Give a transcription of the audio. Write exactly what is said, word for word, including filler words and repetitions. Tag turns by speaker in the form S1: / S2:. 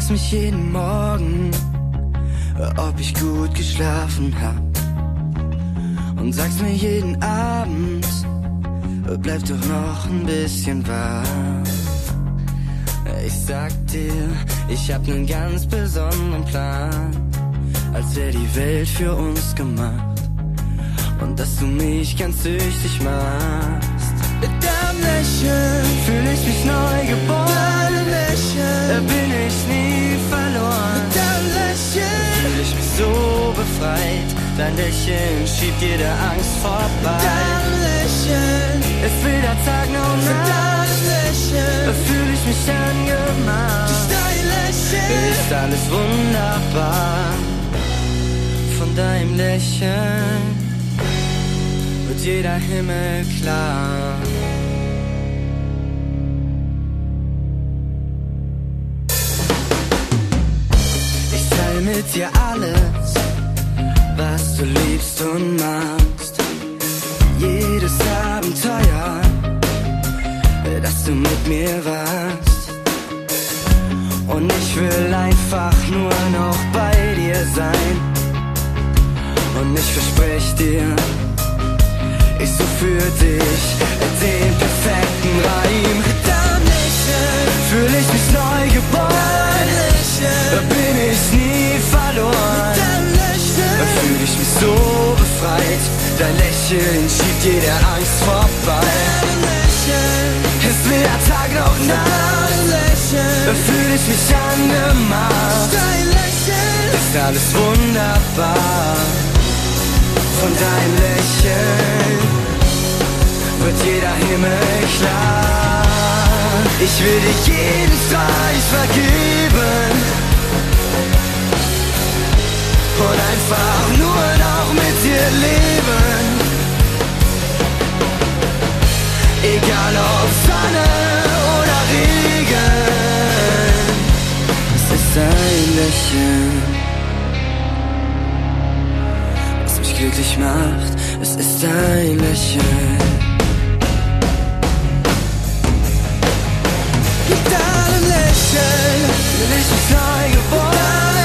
S1: fragst mich jeden Morgen, ob ich gut geschlafen hab, und sagst mir jeden Abend, bleib doch noch ein bisschen warm. Ich sag dir, ich hab nen ganz besonderen Plan, als wär die Welt für uns gemacht, und dass du mich ganz süchtig machst. Mit deinem Lächeln fühl ich mich neu geboren. Mit deinem Lächeln, da bin ich nie verloren. Mit deinem Lächeln fühl ich mich so befreit. Dein Lächeln schiebt jede Angst vorbei. Mit deinem Lächeln ist weder Tag noch Nacht. Mit deinem Lächeln, da fühl ich mich angemacht. Durch dein Lächeln ist alles wunderbar. Von deinem Lächeln wird jeder Himmel klar. Ich teile mit dir alles, was du liebst und magst. Jedes Abenteuer, das du mit mir warst. Und ich will einfach nur noch bei dir sein. Und ich versprech dir, ich such für dich den perfekten Reim. Mit deinem Lächeln fühl ich mich neu geboren. Da bin ich nie verloren. Mit deinem Lächeln, da fühl ich mich so befreit. Dein Lächeln schiebt jede Angst vorbei. Dein Lächeln ist weder Tag noch Nacht. Dein Lächeln, da fühl ich mich angemacht. Dein Lächeln ist alles wunderbar. Von deinem Lächeln wird jeder Himmel klar. Ich will dir jeden Streich vergeben und einfach nur noch mit dir leben. Egal ob Sonne oder Regen, es ist dein Lächeln, was mich glücklich macht. Es ist dein Lächeln. Mit deinem Lächeln bin ich mich neu geboren.